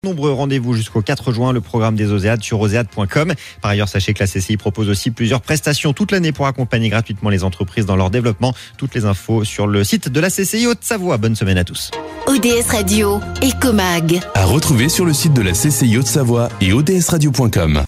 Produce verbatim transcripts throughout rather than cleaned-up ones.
Nombreux rendez-vous jusqu'au quatre juin, le programme des Oséades sur oséades point com. Par ailleurs, sachez que la C C I propose aussi plusieurs prestations toute l'année pour accompagner gratuitement les entreprises dans leur développement. Toutes les infos sur le site de la C C I Haute-Savoie. Bonne semaine à tous. O D S Radio, Ecomag. À retrouver sur le site de la C C I Haute-Savoie et o d s radio point com.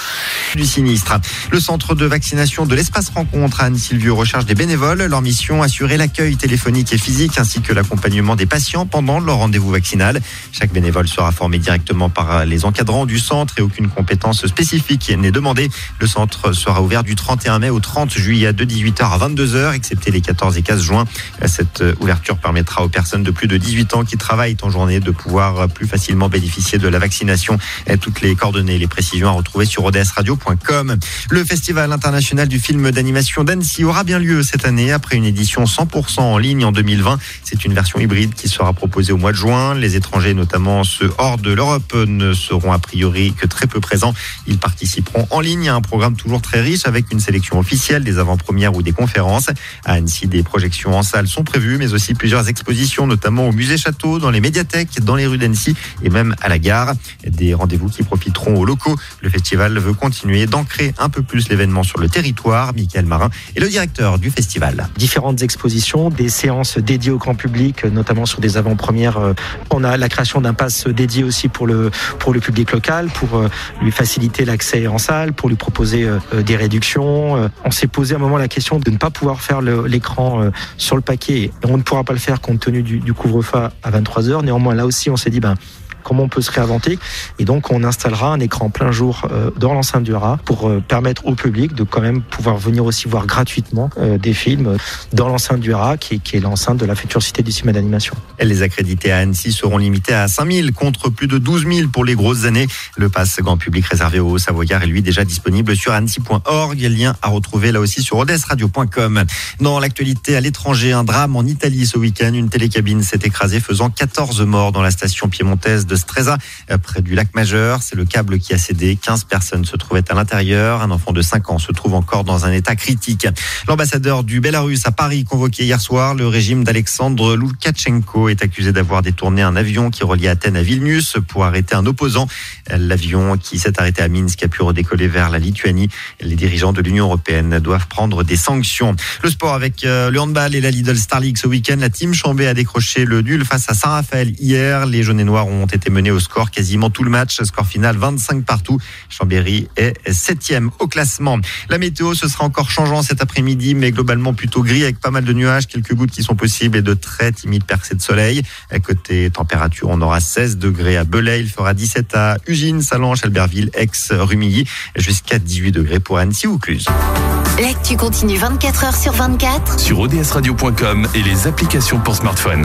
Du sinistre. Le centre de vaccination de l'Espace Rencontre à Anne-Sylvieux recherche des bénévoles. Leur mission, assurer l'accueil téléphonique et physique ainsi que l'accompagnement des patients pendant leur rendez-vous vaccinal. Chaque bénévole sera formé directement par les encadrants du centre et aucune compétence spécifique n'est demandée. Le centre sera ouvert du trente et un mai au trente juillet de dix-huit heures à vingt-deux heures, excepté les quatorze et quinze juin. Cette ouverture permettra aux personnes de plus de dix-huit ans qui travaillent en journée de pouvoir plus facilement bénéficier de la vaccination. Toutes les coordonnées et les précisions à retrouver sur o d s radio point com. Le Festival international du film d'animation d'Annecy aura bien lieu cette année après une édition cent pour cent en ligne en deux mille vingt. C'est une version hybride qui sera proposée au mois de juin. Les étrangers, notamment ceux hors de l'Europe, ne seront a priori que très peu présents. Ils participeront en ligne à un programme toujours très riche avec une sélection officielle, des avant-premières ou des conférences. À Annecy, des projections en salle sont prévues, mais aussi plusieurs expositions, notamment au musée Château, dans les médiathèques, dans les rues d'Annecy et même à la gare. Des rendez-vous qui profiteront aux locaux. Le festival veut continuer d'ancrer un peu plus l'événement sur le territoire. Mickaël Marin est le directeur du festival. Différentes expositions, des séances dédiées au grand public, notamment sur des avant-premières. On a la création d'un pass dédié aussi pour le, pour le public local, pour lui faciliter l'accès en salle, pour lui proposer des réductions. On s'est posé à un moment la question de ne pas pouvoir faire le, l'écran sur le paquet. Et on ne pourra pas le faire compte tenu du, du couvre-feu à vingt-trois heures. Néanmoins, là aussi, on s'est dit, ben, comment on peut se réinventer. Et donc, on installera un écran plein jour euh, dans l'enceinte du Rat pour euh, permettre au public de quand même pouvoir venir aussi voir gratuitement euh, des films dans l'enceinte du Rat, qui, qui est l'enceinte de la future cité du cinéma d'animation. Les accrédités à Annecy seront limités à cinq mille contre plus de douze mille pour les grosses années. Le pass grand public réservé aux Savoyards est lui déjà disponible sur annecy point org. Lien à retrouver là aussi sur o d s radio point com. Dans l'actualité à l'étranger, un drame en Italie ce week-end. Une télécabine s'est écrasée faisant quatorze morts dans la station piémontaise de Stresa, près du lac Majeur. C'est le câble qui a cédé. quinze personnes se trouvaient à l'intérieur. Un enfant de cinq ans se trouve encore dans un état critique. L'ambassadeur du Bélarus à Paris, convoqué hier soir, le régime d'Alexandre Loukachenko est accusé d'avoir détourné un avion qui reliait Athènes à Vilnius pour arrêter un opposant. L'avion qui s'est arrêté à Minsk a pu redécoller vers la Lituanie. Les dirigeants de l'Union européenne doivent prendre des sanctions. Le sport avec le handball et la Lidl Star League ce week-end. La team Chambé a décroché le nul face à Saint-Raphaël hier. Les jaunes et noirs ont été menés au score quasiment tout le match. Score final vingt-cinq partout. Chambéry est septième au classement. La météo, ce sera encore changeant cet après-midi, mais globalement plutôt gris avec pas mal de nuages, quelques gouttes qui sont possibles et de très timides percées de soleil. À côté température, on aura seize degrés à Belay, il fera dix-sept à Ugine, Sallanches, Albertville, Aix, Rumilly, jusqu'à dix-huit degrés pour Annecy ou Cluse. L'actu continue vingt-quatre heures sur vingt-quatre sur o d s radio point com et les applications pour smartphone.